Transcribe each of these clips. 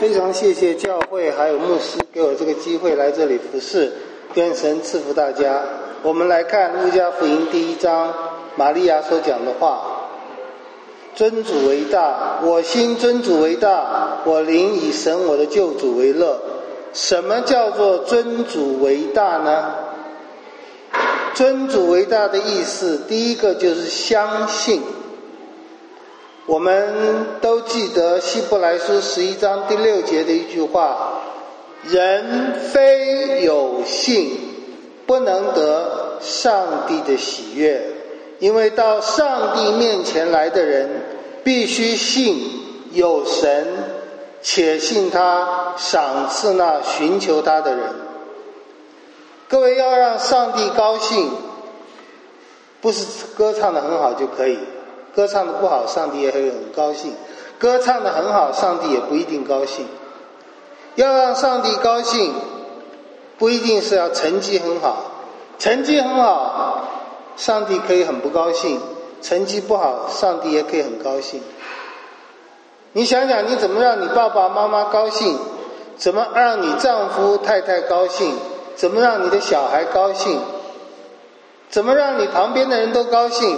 非常谢谢教会还有牧师给我这个机会来这里服侍，愿神赐福大家。我们来看路加福音第1章，玛利亚所讲的话：尊主为大，我心尊主为大，我灵以神我的救主为乐。什么叫做尊主为大呢？尊主为大的意思，第一个就是相信。我们都记得希伯来书11章第6节的一句话：人非有信，不能得上帝的喜悦。因为到上帝面前来的人，必须信有神，且信他赏赐那寻求他的人。各位，要让上帝高兴，不是歌唱得很好就可以，歌唱得不好上帝也会很高兴，歌唱得很好上帝也不一定高兴。要让上帝高兴，不一定是要成绩很好，成绩很好上帝可以很不高兴，成绩不好上帝也可以很高兴。你想想，你怎么让你爸爸妈妈高兴，怎么让你丈夫太太高兴，怎么让你的小孩高兴，怎么让你旁边的人都高兴。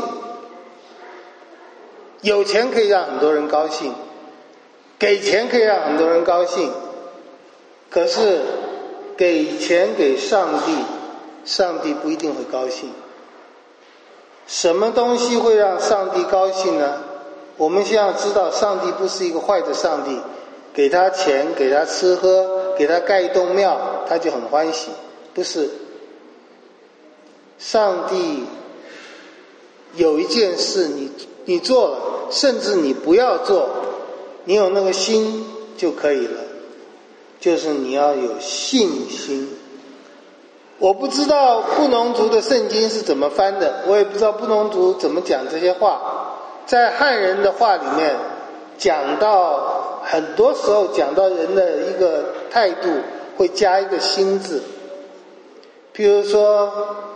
有钱可以让很多人高兴，给钱可以让很多人高兴，可是给钱给上帝，上帝不一定会高兴。什么东西会让上帝高兴呢？我们先要知道，上帝不是一个坏的上帝，给他钱，给他吃喝，给他盖一栋庙他就很欢喜，不是。上帝有一件事你做了，甚至你不要做，你有那个心就可以了，就是你要有信心。我不知道布农族的圣经是怎么翻的，我也不知道布农族怎么讲这些话。在汉人的话里面讲到，很多时候讲到人的一个态度会加一个心字，譬如说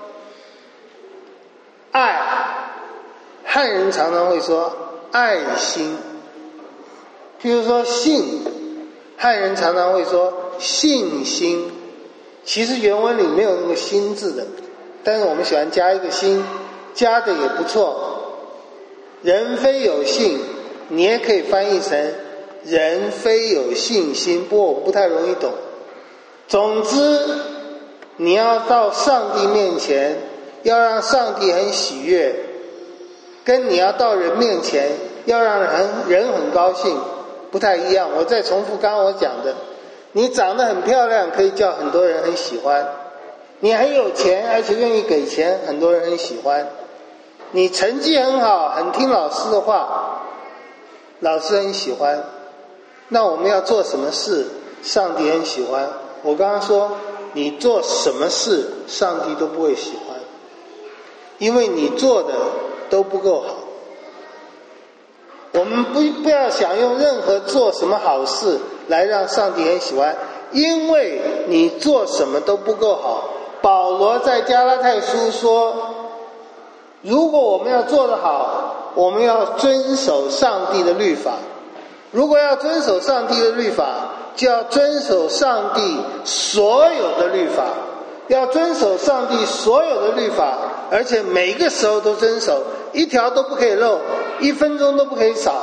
爱，汉人常常会说爱心。譬如说信，汉人常常会说信心。其实原文里没有那个心字的，但是我们喜欢加一个心，加的也不错。人非有信，你也可以翻译成人非有信心，不过我不太容易懂。总之你要到上帝面前，要让上帝很喜悦，跟你要到人面前要让人很高兴不太一样。我再重复刚刚我讲的，你长得很漂亮可以叫很多人很喜欢，你很有钱而且愿意给钱，很多人很喜欢。你成绩很好，很听老师的话，老师很喜欢。那我们要做什么事上帝很喜欢？我刚刚说你做什么事上帝都不会喜欢，因为你做的都不够好。我们不要想用任何做什么好事来让上帝很喜欢，因为你做什么都不够好。保罗在加拉太书说，如果我们要做得好，我们要遵守上帝的律法。如果要遵守上帝的律法，就要遵守上帝所有的律法，要遵守上帝所有的律法，而且每个时候都遵守，一条都不可以漏，1分钟都不可以少。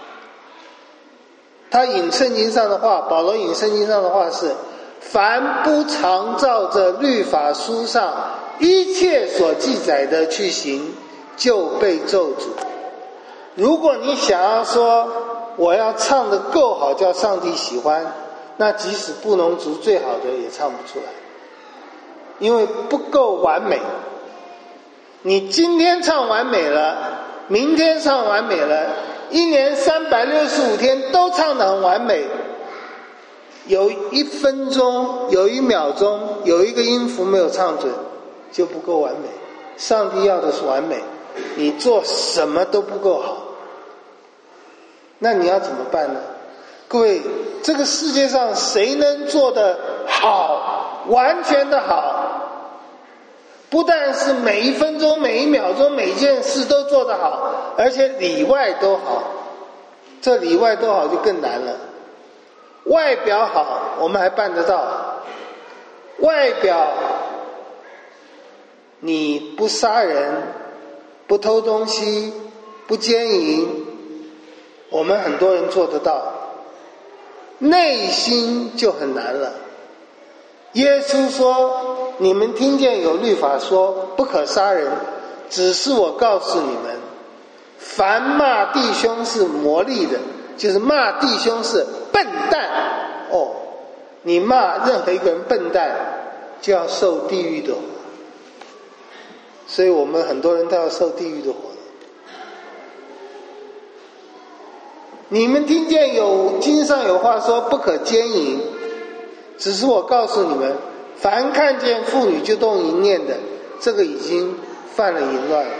他引圣经上的话，保罗引圣经上的话是：凡不常照着律法书上一切所记载的去行，就被咒诅。如果你想要说我要唱得够好叫上帝喜欢，那即使布农族最好的也唱不出来，因为不够完美。你今天唱完美了，明天唱完美了，一年365天都唱得很完美，有1分钟，有1秒钟，有一个音符没有唱准，就不够完美。上帝要的是完美，你做什么都不够好，那你要怎么办呢？各位，这个世界上谁能做得好，完全的好？不但是每1分钟、每1秒钟、每件事都做得好，而且里外都好。这里外都好就更难了。 外表好我们还办得到，外表你不杀人，不偷东西，不奸淫，我们很多人做得到，内心就很难了。耶稣说，你们听见有律法说不可杀人，只是我告诉你们，凡骂弟兄是魔力的，就是骂弟兄是笨蛋，你骂任何一个人笨蛋就要受地狱的火，所以我们很多人都要受地狱的火。你们听见有经上有话说不可奸淫，只是我告诉你们，凡看见妇女就动淫念的，这个已经犯了淫乱了。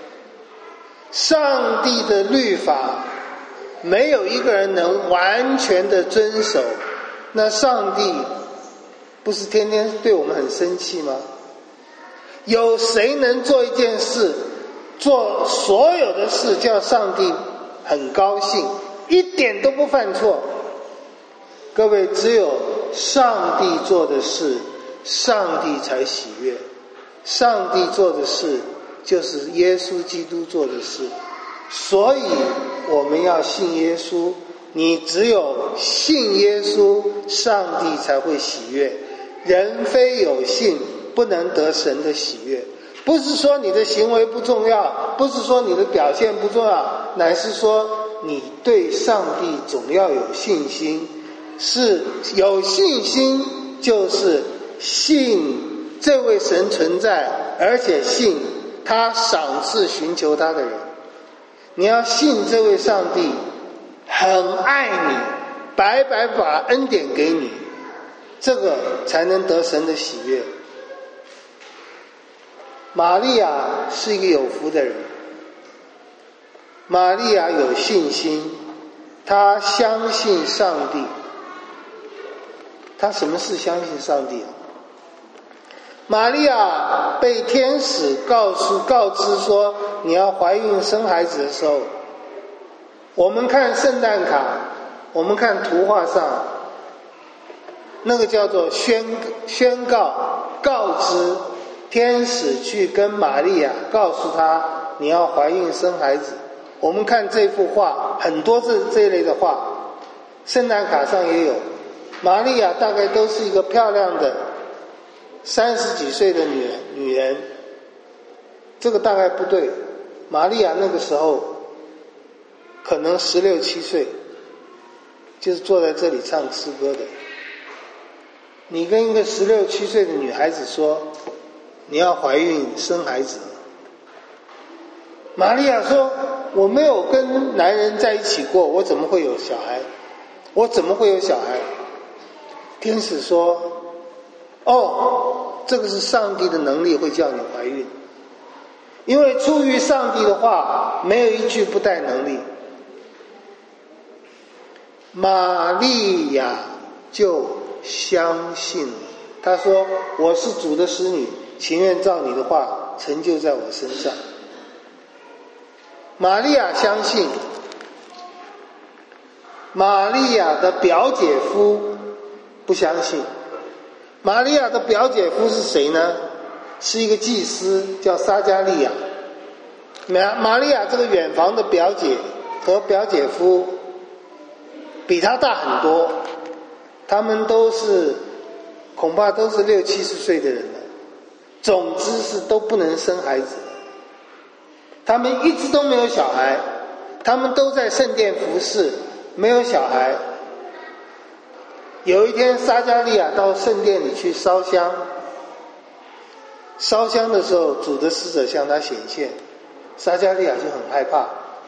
上帝的律法没有一个人能完全的遵守，那上帝不是天天对我们很生气吗？有谁能做一件事，做所有的事叫上帝很高兴，一点都不犯错？各位，只有上帝做的事，上帝才喜悦。上帝做的事就是耶稣基督做的事，所以我们要信耶稣。你只有信耶稣，上帝才会喜悦。人非有信，不能得神的喜悦。不是说你的行为不重要，不是说你的表现不重要，乃是说你对上帝总要有信心。是有信心，就是信这位神存在，而且信他赏赐寻求他的人。你要信这位上帝很爱你，白白把恩典给你，这个才能得神的喜悦。玛利亚是一个有福的人，玛利亚有信心，她相信上帝。她什么是相信上帝啊？玛利亚被天使告知说你要怀孕生孩子的时候，我们看圣诞卡，我们看图画上，那个叫做宣告告知，天使去跟玛利亚告诉她你要怀孕生孩子。我们看这幅画，很多这一类的画，圣诞卡上也有。玛利亚大概都是一个漂亮的30几岁的女人，这个大概不对。玛利亚那个时候可能16、17岁，就是坐在这里唱诗歌的。你跟一个16、17岁的女孩子说你要怀孕生孩子，玛利亚说我没有跟男人在一起过，我怎么会有小孩？我怎么会有小孩？天使说这个是上帝的能力会叫你怀孕，因为出于上帝的话没有一句不带能力。玛利亚就相信了，她说我是主的使女，情愿照你的话成就在我身上。玛利亚相信。玛利亚的表姐夫不相信。玛利亚的表姐夫是谁呢？是一个祭司，叫撒加利亚。玛利亚这个远房的表姐和表姐夫比他大很多，他们恐怕都是60、70岁的人了。总之是都不能生孩子，他们一直都没有小孩，他们都在圣殿服侍，没有小孩。有一天撒加利亚到圣殿里去烧香，烧香的时候主的使者向他显现，撒加利亚就很害怕。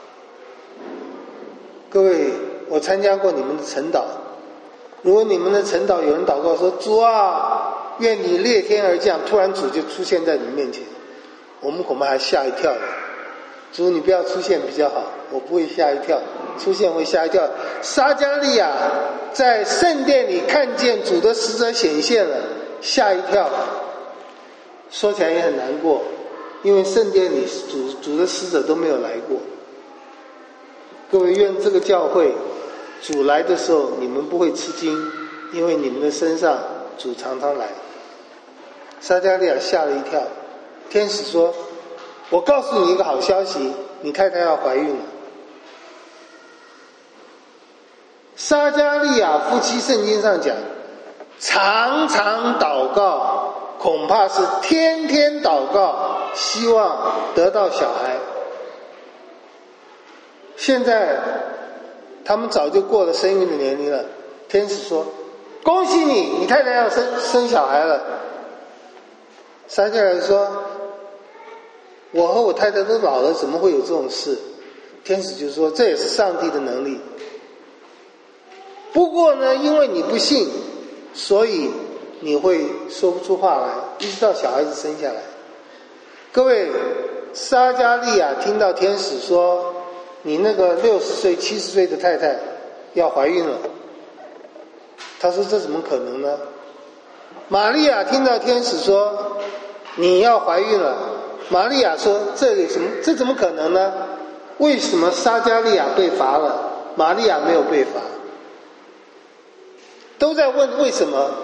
各位，我参加过你们的晨祷，如果你们的晨祷有人祷告说主啊，愿你裂天而降，突然主就出现在你面前，我们恐怕还吓一跳的。主你不要出现比较好，我不会吓一跳，出现会吓一跳。撒加利亚在圣殿里看见主的使者显现了，吓一跳，说起来也很难过，因为圣殿里主的使者都没有来过。各位，愿这个教会主来的时候你们不会吃惊，因为你们的身上主常常来。撒迦利亚吓了一跳，天使说，我告诉你一个好消息，你太太要怀孕了。撒迦利亚夫妻圣经上讲，常常祷告，恐怕是天天祷告，希望得到小孩。现在他们早就过了生育的年龄了，天使说，恭喜你，你太太要生小孩了。撒迦利亚说，我和我太太都老了，怎么会有这种事？天使就说，这也是上帝的能力。不过呢，因为你不信，所以你会说不出话来，一直到小孩子生下来。各位，撒迦利亚听到天使说，你那个60岁、70岁的太太要怀孕了，他说这怎么可能呢？玛利亚听到天使说你要怀孕了，玛利亚说这怎么可能呢？为什么撒迦利亚被罚了，玛利亚没有被罚？都在问为什么？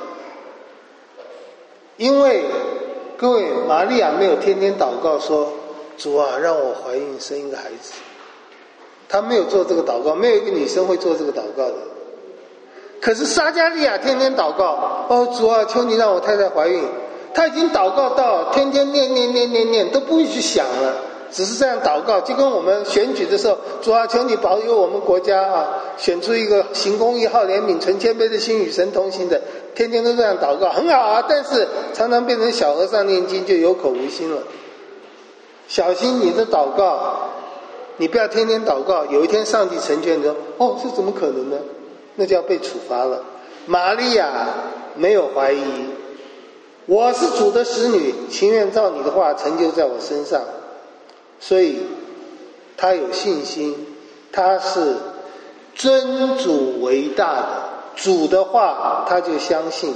因为各位，玛利亚没有天天祷告说，主啊，让我怀孕生一个孩子。她没有做这个祷告，没有一个女生会做这个祷告的。可是撒迦利亚天天祷告，主啊，求你让我太太怀孕。他已经祷告到天天念，都不会去想了，只是这样祷告，就跟我们选举的时候，主啊，求你保佑我们国家啊，选出一个行公义、好怜悯、存谦卑的心，与神同行的，天天都这样祷告，很好啊。但是常常变成小和尚念经，就有口无心了。小心你的祷告，你不要天天祷告，有一天上帝成全你说，这怎么可能呢？那就要被处罚了。玛利亚没有怀疑，我是主的使女，情愿照你的话成就在我身上。所以他有信心，他是尊主为大的，主的话他就相信。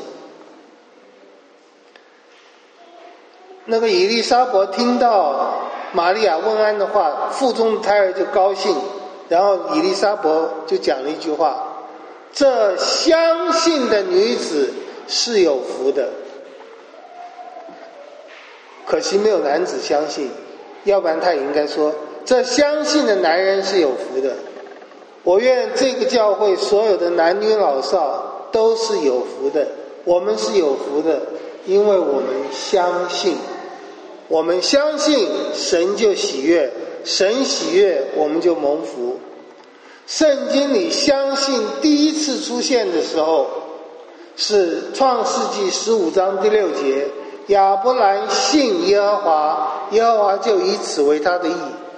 那个以利沙伯听到玛利亚问安的话，腹中的胎儿就高兴，然后以利沙伯就讲了一句话，这相信的女子是有福的。可惜没有男子相信，要不然他也应该说，这相信的男人是有福的。我愿这个教会所有的男女老少都是有福的，我们是有福的，因为我们相信，我们相信神就喜悦，神喜悦我们就蒙福。圣经里相信第一次出现的时候是创世纪15章第6节，亚伯兰信耶和华，耶和华就以此为他的义。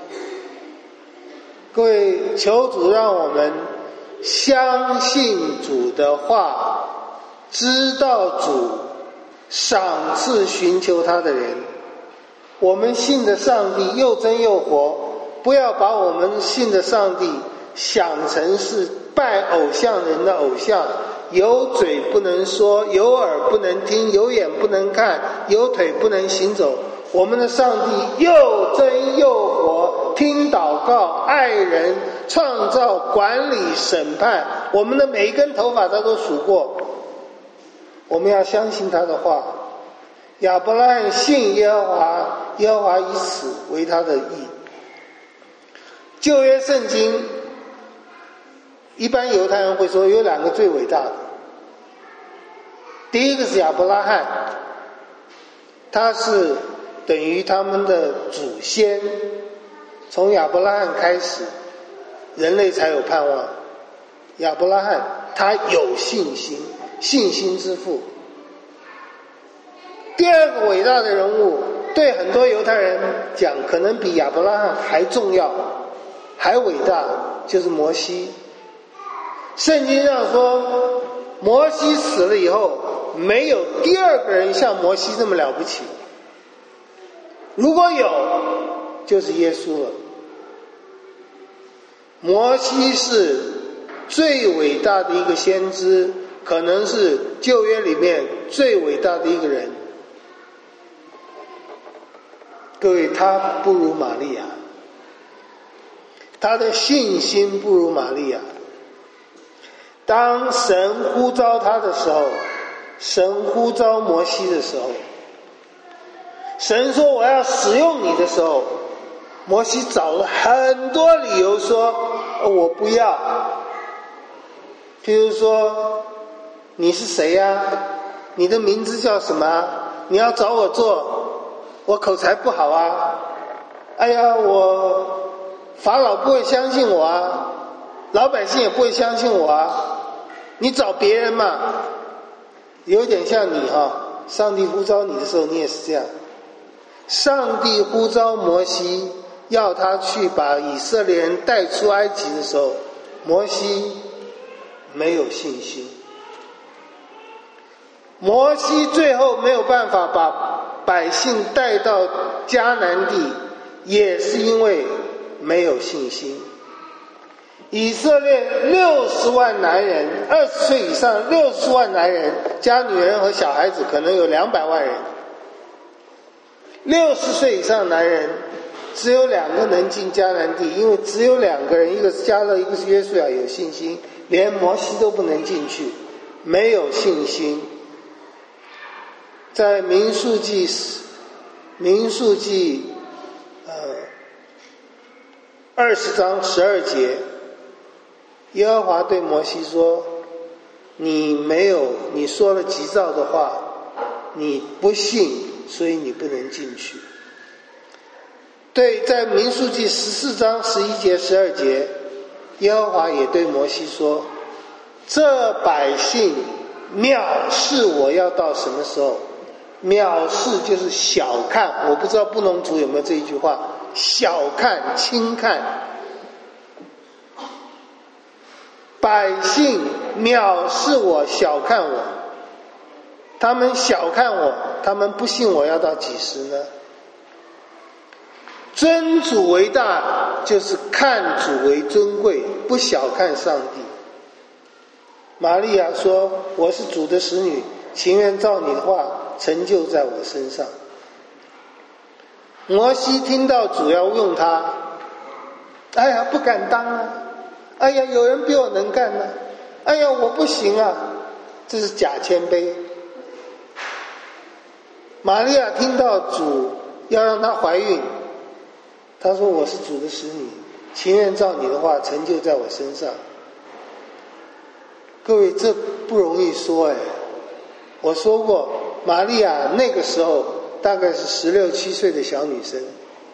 各位，求主让我们相信主的话，知道主，赏赐寻求他的人。我们信的上帝又真又活，不要把我们信的上帝想成是拜偶像人的偶像，有嘴不能说，有耳不能听，有眼不能看，有腿不能行走。我们的上帝又真又活，听祷告，爱人，创造，管理，审判，我们的每一根头发他都数过。我们要相信他的话。亚伯拉罕信耶和华，耶和华以此为他的义。旧约圣经一般犹太人会说有2个最伟大的，第一个是亚伯拉罕，他是等于他们的祖先，从亚伯拉罕开始人类才有盼望。亚伯拉罕他有信心，信心之父。第二个伟大的人物，对很多犹太人讲可能比亚伯拉罕还重要还伟大，就是摩西。圣经上说摩西死了以后，没有第二个人像摩西这么了不起，如果有就是耶稣了。摩西是最伟大的一个先知，可能是旧约里面最伟大的一个人。各位，他不如玛利亚，他的信心不如玛利亚。 当神呼召他的时候，神呼召摩西的时候，神说我要使用你的时候，摩西找了很多理由说我不要。譬如说，你是谁呀？你的名字叫什么？你要找我做，我口才不好啊。哎呀，我法老不会相信我啊，老百姓也不会相信我啊。你找别人嘛。有点像你上帝呼召你的时候，你也是这样。上帝呼召摩西，要他去把以色列人带出埃及的时候，摩西没有信心。摩西最后没有办法把百姓带到迦南地，也是因为没有信心。以色列60万男人，20岁以上60万男人加女人和小孩子，可能有200万人。60岁以上男人只有2个能进迦南地，因为只有2个人，一个是迦勒，一个是约书亚有信心，连摩西都不能进去，没有信心。在民数记20章12节，耶和华对摩西说，你说了急躁的话，你不信，所以你不能进去。对，在民数记14章11节12节，耶和华也对摩西说，这百姓藐视我要到什么时候？藐视就是小看，我不知道布农族有没有这一句话，小看轻看。百姓藐视我，小看我，他们小看我，他们不信我要到几时呢？尊主为大，就是看主为尊贵，不小看上帝。玛利亚说，我是主的使女，情愿照你的话成就在我身上。摩西听到主要用他，哎呀，不敢当啊，哎呀，有人比我能干呢，哎呀，我不行啊，这是假谦卑。玛利亚听到主要让她怀孕，她说我是主的使女，情愿照你的话成就在我身上。各位，这不容易说。我说过，玛利亚那个时候大概是16、17岁的小女生。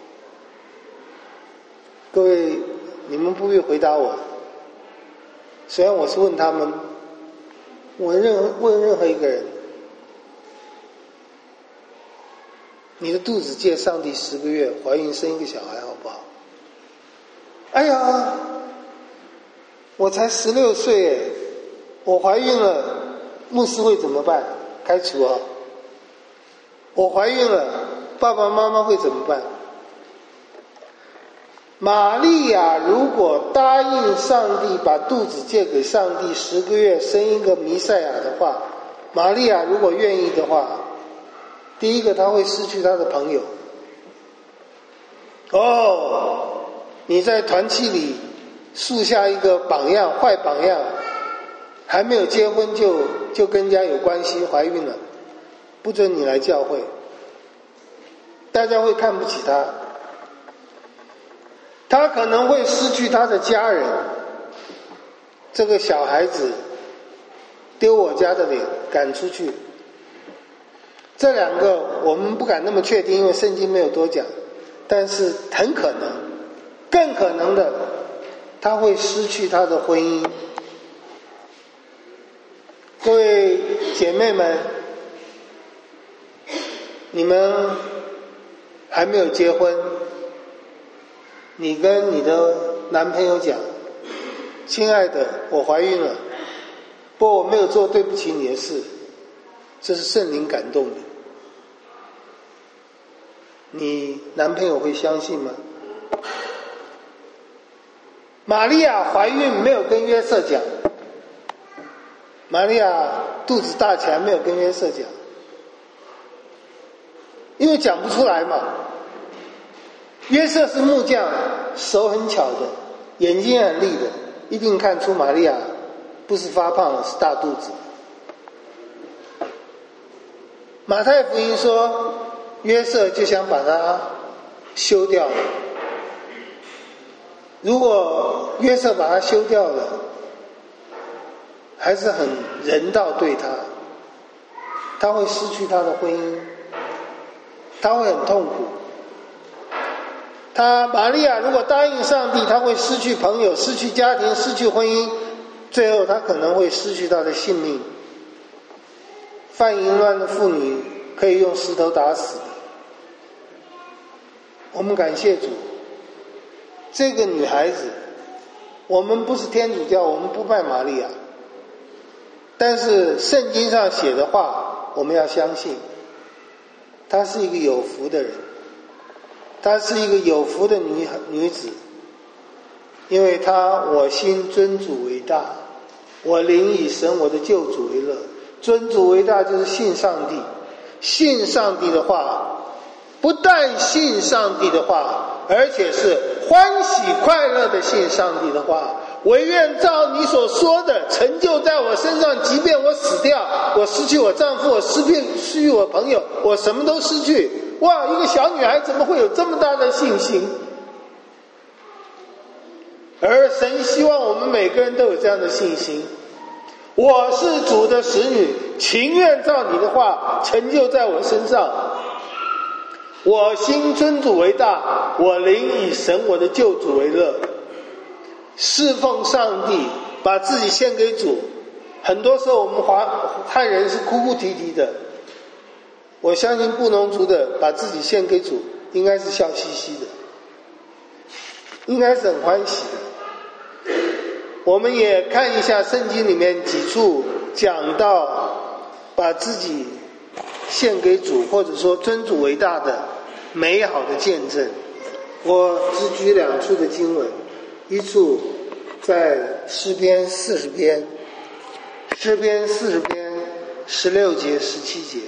各位，你们不必回答我，虽然我是问他们，问任何一个人，你的肚子借上帝10个月，怀孕生一个小孩好不好？哎呀，我才16岁我怀孕了，牧师会怎么办？开除啊！我怀孕了，爸爸妈妈会怎么办？玛利亚如果答应上帝把肚子借给上帝10个月生一个弥赛亚的话，玛利亚如果愿意的话，第一个她会失去她的朋友。你在团契里树下一个榜样，坏榜样，还没有结婚就跟人家有关系，怀孕了，不准你来教会，大家会看不起他。他可能会失去他的家人，这个小孩子丢我家的脸，赶出去。这2个我们不敢那么确定，因为圣经没有多讲，但是很可能，更可能的，他会失去他的婚姻。各位姐妹们，你们还没有结婚，你跟你的男朋友讲，亲爱的，我怀孕了，不过我没有做对不起你的事，这是圣灵感动的。你男朋友会相信吗？玛利亚怀孕没有跟约瑟讲，玛利亚肚子大起来没有跟约瑟讲，因为讲不出来嘛。约瑟是木匠，手很巧的，眼睛很利的，一定看出玛利亚不是发胖了，是大肚子。马太福音说，约瑟就想把他休掉了。如果约瑟把他休掉了，还是很人道对他，他会失去他的婚姻，他会很痛苦。玛利亚如果答应上帝，他会失去朋友，失去家庭，失去婚姻，最后他可能会失去他的性命。犯淫乱的妇女可以用石头打死。我们感谢主，这个女孩子，我们不是天主教，我们不拜玛利亚，但是圣经上写的话我们要相信，她是一个有福的人，她是一个有福的女子，因为我心尊主为大，我灵以神我的救主为乐。尊主为大就是信上帝，信上帝的话，不但信上帝的话，而且是欢喜快乐的信上帝的话。惟愿照你所说的成就在我身上，即便我死掉，我失去我丈夫，我失去我朋友，我什么都失去。哇，一个小女孩怎么会有这么大的信心？而神希望我们每个人都有这样的信心。我是主的使女，情愿照你的话成就在我身上。我心尊主为大，我灵以神我的救主为乐。侍奉上帝，把自己献给主。很多时候我们汉人是哭哭啼啼的，我相信布农族的把自己献给主应该是笑嘻嘻的，应该是很欢喜的。我们也看一下圣经里面几处讲到把自己献给主，或者说尊主为大的美好的见证。我只举两处的经文，一处在诗篇40篇16节17节，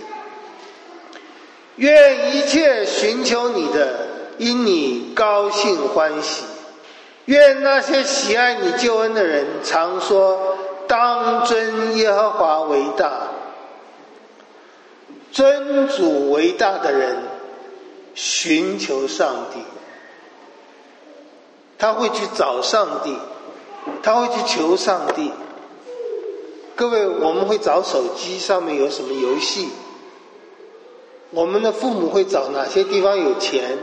愿一切寻求你的因你高兴欢喜，愿那些喜爱你救恩的人常说，当尊耶和华为大。尊主为大的人寻求上帝，他会去找上帝，他会去求上帝。各位，我们会找手机上面有什么游戏，我们的父母会找哪些地方有钱，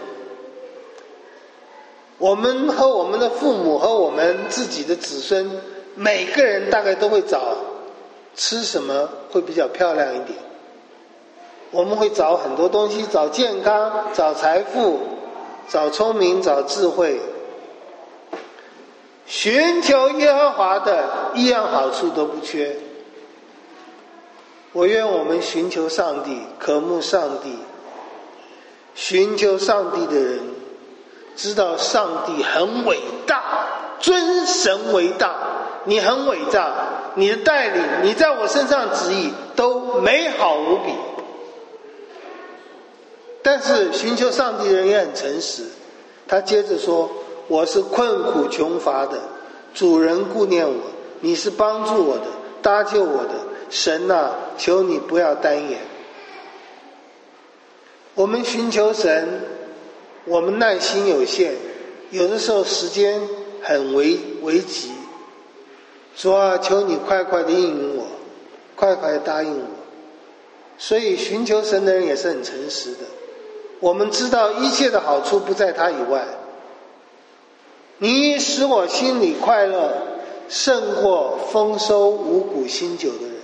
我们和我们的父母和我们自己的子孙，每个人大概都会找吃什么会比较漂亮一点。我们会找很多东西，找健康，找财富，找聪明，找智慧。寻求耶和华的一样好处都不缺。我愿我们寻求上帝，渴慕上帝。寻求上帝的人知道上帝很伟大，尊神为大。你很伟大，你的带领，你在我身上旨意都美好无比。但是寻求上帝的人也很诚实，他接着说，我是困苦穷乏的，主人顾念我，你是帮助我的，搭救我的，神啊，求你不要单言。我们寻求神，我们耐心有限，有的时候时间很危急，主啊，求你快快的应允我，快快的答应我。所以寻求神的人也是很诚实的，我们知道一切的好处不在他以外。你使我心里快乐，胜过丰收五谷新酒的人。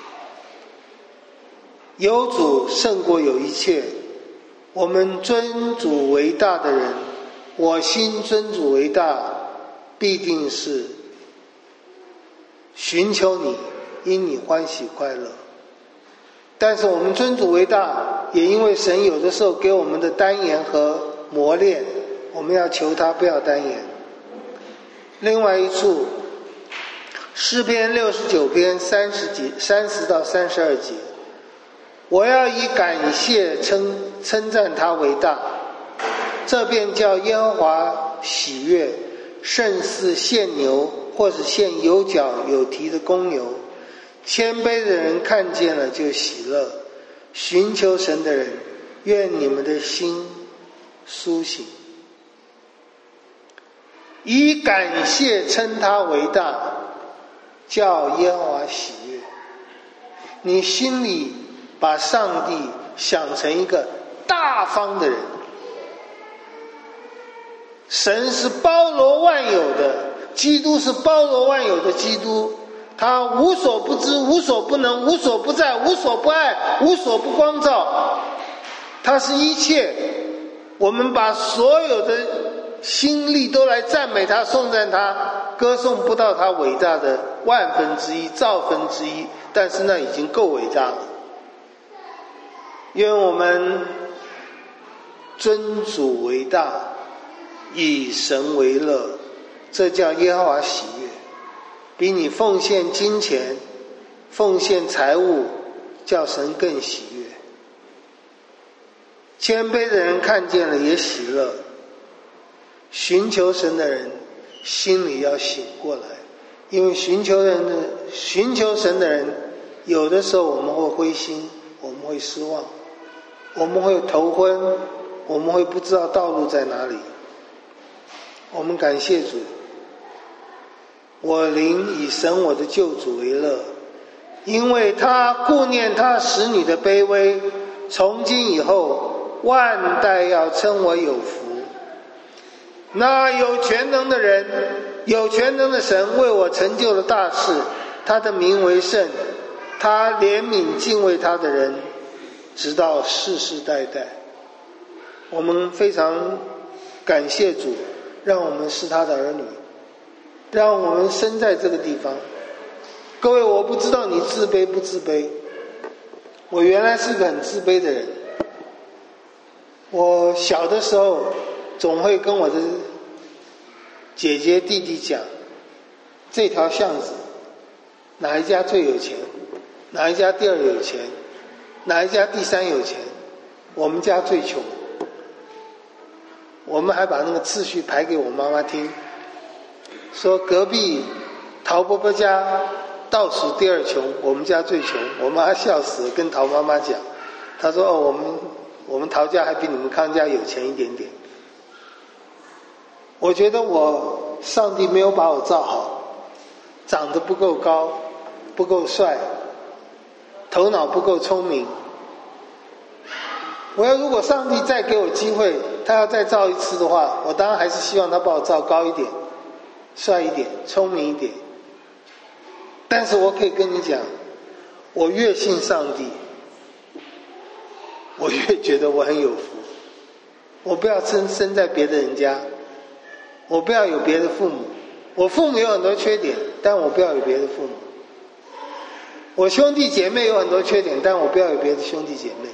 有主胜过有一切。我们尊主为大的人，我心尊主为大，必定是寻求你，因你欢喜快乐。但是我们尊主为大，也因为神有的时候给我们的单言和磨练，我们要求他不要单言。另外一处，诗篇69篇30到32节，我要以感谢称赞他为大，这便叫耶和华喜悦，胜似献牛或是献有角有蹄的公牛。谦卑的人看见了就喜乐，寻求神的人，愿你们的心苏醒。以感谢称他为大，叫耶和华喜悦。你心里把上帝想成一个大方的人，神是包罗万有的，基督是包罗万有的基督，他无所不知，无所不能，无所不在，无所不爱，无所不光照，他是一切。我们把所有的心力都来赞美他，颂赞他，歌颂不到他伟大的1/1000、1,000,000,000，但是那已经够伟大了。愿我们尊主为大，以神为乐，这叫耶和华喜悦，比你奉献金钱、奉献财物，叫神更喜悦。谦卑的人看见了也喜乐，寻求神的人心里要醒过来，因为寻求神的人，有的时候我们会灰心，我们会失望，我们会头昏，我们会不知道道路在哪里。我们感谢主，我灵以神我的救主为乐，因为他顾念他使女的卑微，从今以后万代要称我有福。那有全能的人，有全能的神为我成就了大事，他的名为圣，他怜悯敬畏他的人，直到世世代代。我们非常感谢主，让我们是他的儿女，让我们生在这个地方。各位，我不知道你自卑不自卑，我原来是个很自卑的人。我小的时候总会跟我的姐姐弟弟讲，这条巷子哪一家最有钱，哪一家第二有钱，哪一家第三有钱，我们家最穷。我们还把那个次序排给我妈妈听，说隔壁陶伯伯家倒数第二穷，我们家最穷。我妈笑死了，跟陶妈妈讲，她说我们陶家还比你们康家有钱一点点。我觉得上帝没有把我造好，长得不够高，不够帅，头脑不够聪明。如果上帝再给我机会，他要再造一次的话，我当然还是希望他把我造高一点，帅一点，聪明一点。但是我可以跟你讲，我越信上帝，我越觉得我很有福。我不要生在别的人家，我不要有别的父母。我父母有很多缺点，但我不要有别的父母。我兄弟姐妹有很多缺点，但我不要有别的兄弟姐妹。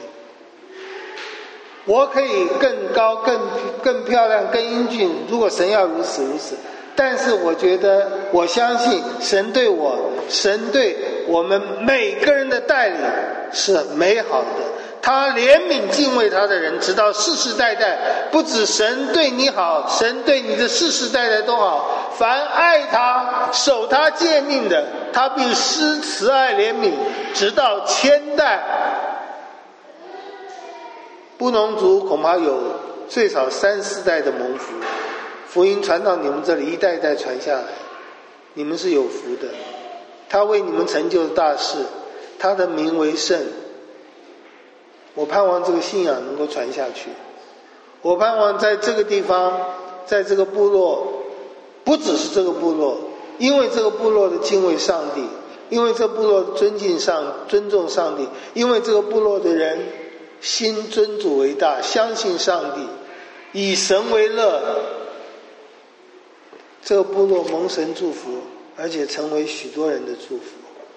我可以更高、更漂亮、更英俊，如果神要如此如此。但是我相信神对我们每个人的带领是美好的，他怜悯敬畏他的人，直到世世代代。不止神对你好，神对你的世世代代都好。凡爱他、守他诫命的，他必施慈爱怜悯，直到千代。布农族恐怕有最少3、4代的蒙福，福音传到你们这里，一代一代传下来，你们是有福的。他为你们成就的大事，他的名为圣。我盼望这个信仰能够传下去。我盼望在这个地方，在这个部落，不只是这个部落，因为这个部落的敬畏上帝，因为这个部落的尊重上帝，因为这个部落的人心尊主为大，相信上帝，以神为乐，这个部落蒙神祝福，而且成为许多人的祝福。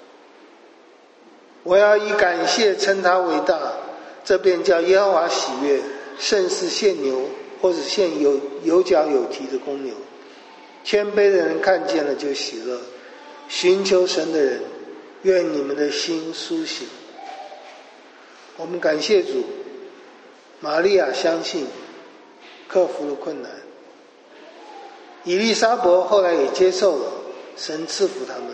我要以感谢称他为大，这便叫耶和华喜悦，胜似献牛或者献有角有蹄的公牛。谦卑的人看见了就喜乐，寻求神的人，愿你们的心苏醒。我们感谢主，玛利亚相信，克服了困难。以利沙伯后来也接受了， 神赐福他们。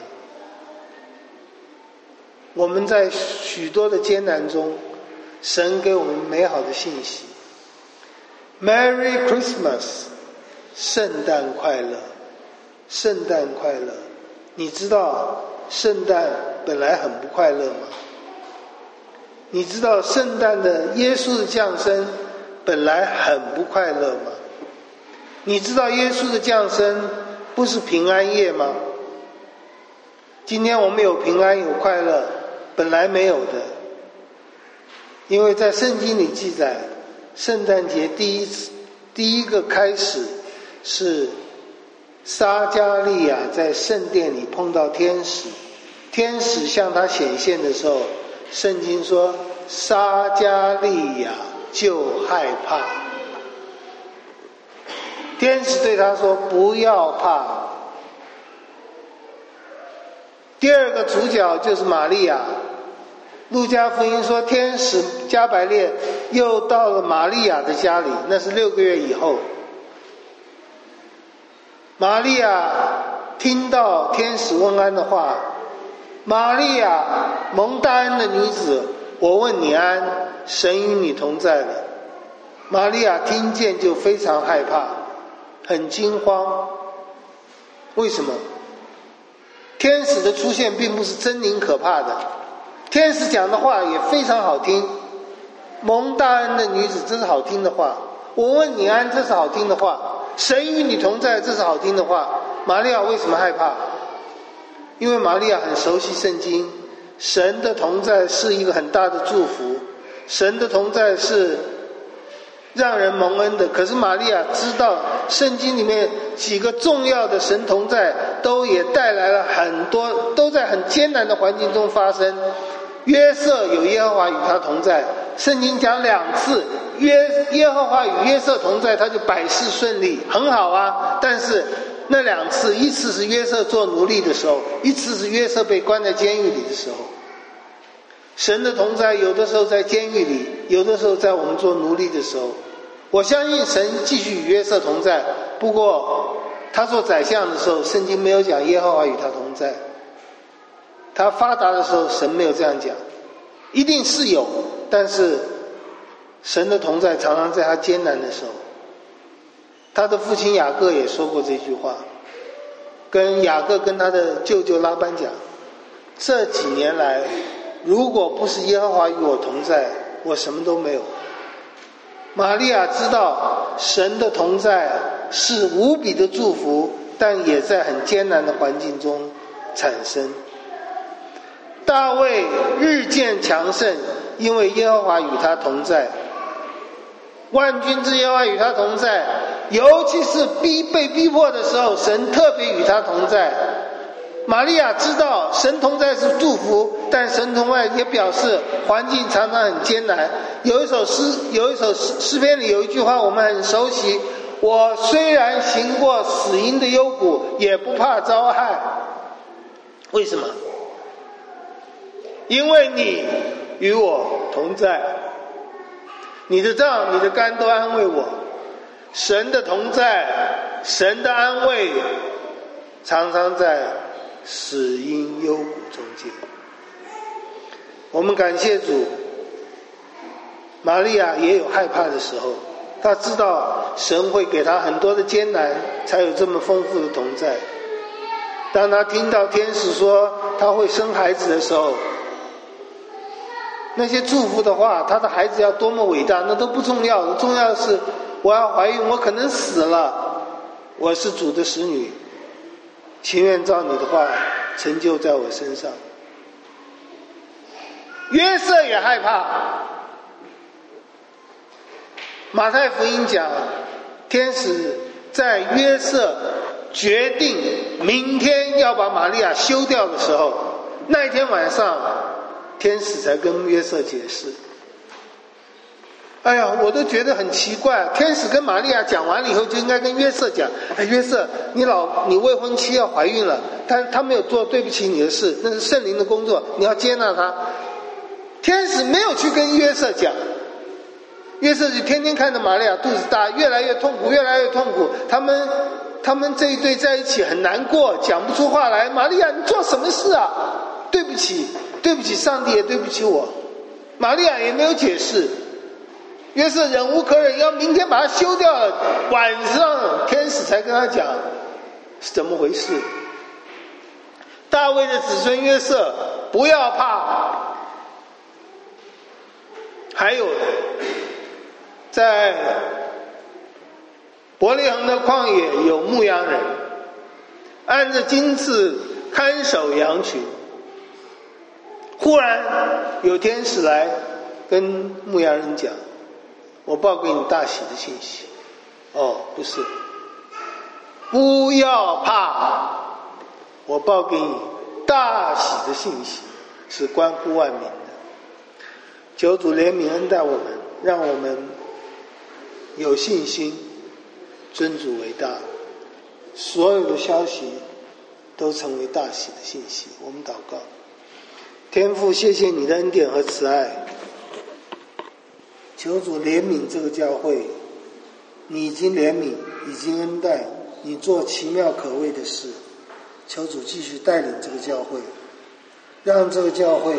我们在许多的艰难中，神给我们美好的信息。Merry Christmas， 圣诞快乐，圣诞快乐。你知道圣诞本来很不快乐吗？你知道圣诞的耶稣的降生本来很不快乐吗？你知道耶稣的降生不是平安夜吗？今天我们有平安有快乐，本来没有的。因为在圣经里记载，圣诞节第一个开始是撒迦利亚在圣殿里碰到天使，天使向他显现的时候，圣经说撒迦利亚就害怕。天使对他说不要怕。第二个主角就是玛利亚。路加福音说天使加百列又到了玛利亚的家里，那是6个月以后。玛利亚听到天使问安的话，玛利亚蒙大恩的女子，我问你安，神与你同在了。玛利亚听见就非常害怕，很惊慌。为什么？天使的出现并不是狰狞可怕的，天使讲的话也非常好听。蒙大恩的女子，这是好听的话。我问你安，这是好听的话。神与你同在，这是好听的话。玛利亚为什么害怕？因为玛利亚很熟悉圣经，神的同在是一个很大的祝福，神的同在是让人蒙恩的。可是玛利亚知道圣经里面几个重要的神同在都也带来了很多，都在很艰难的环境中发生。约瑟有耶和华与他同在，圣经讲2次耶和华与约瑟同在，他就百事顺利，很好啊。但是那2次，一次是约瑟做奴隶的时候，一次是约瑟被关在监狱里的时候。神的同在有的时候在监狱里，有的时候在我们做奴隶的时候。我相信神继续与约瑟同在，不过他做宰相的时候，圣经没有讲耶和华与他同在。他发达的时候，神没有这样讲，一定是有，但是神的同在常常在他艰难的时候。他的父亲雅各也说过这句话，跟雅各跟他的舅舅拉班讲，这几年来如果不是耶和华与我同在，我什么都没有。玛利亚知道神的同在是无比的祝福，但也在很艰难的环境中产生。大卫日渐强盛，因为耶和华与他同在。万军之耶和华与他同在，尤其是被逼迫的时候，神特别与他同在。玛利亚知道神同在是祝福，但神同在也表示环境常常很艰难。有一首诗篇里有一句话我们很熟悉，我虽然行过死荫的幽谷，也不怕遭害。为什么？因为你与我同在，你的杖你的竿都安慰我。神的同在，神的安慰常常在死荫幽谷中间。我们感谢主，玛利亚也有害怕的时候，她知道神会给她很多的艰难，才有这么丰富的同在。当她听到天使说她会生孩子的时候，那些祝福的话，她的孩子要多么伟大，那都不重要的，重要的是我要怀孕，我可能死了，我是主的使女，情愿照你的话成就在我身上。约瑟也害怕。马太福音讲，天使在约瑟决定明天要把玛利亚休掉的时候，那一天晚上天使才跟约瑟解释。哎呀，我都觉得很奇怪，天使跟玛利亚讲完了以后就应该跟约瑟讲，哎，约瑟，你未婚妻要怀孕了，他没有做对不起你的事，那是圣灵的工作，你要接纳他。天使没有去跟约瑟讲，约瑟就天天看着玛利亚肚子大，越来越痛苦，越来越痛苦。他们他们这一对在一起很难过，讲不出话来。玛利亚，你做什么事啊？对不起，对不起上帝，也对不起我。玛利亚也没有解释。约瑟忍无可忍，要明天把它休掉了。晚上天使才跟他讲是怎么回事。大卫的子孙约瑟，不要怕。还有在伯利恒的旷野有牧羊人，按着金次看守羊群。忽然有天使来跟牧羊人讲，我报给你大喜的信息。不是，不要怕，我报给你大喜的信息，是关乎万民的。求主怜悯恩待我们，让我们有信心尊主为大，所有的消息都成为大喜的信息。我们祷告。天父，谢谢你的恩典和慈爱，求主怜悯这个教会，你已经怜悯，已经恩待，你做奇妙可畏的事，求主继续带领这个教会，让这个教会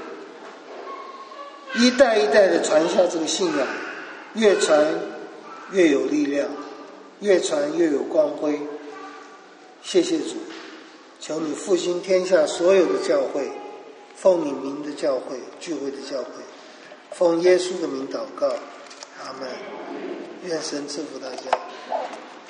一代一代的传下这个信仰，越传越有力量，越传越有光辉。谢谢主，求你复兴天下所有的教会，奉你名的教会，聚会的教会，奉耶稣的名祷告，阿们。愿神赐福大家。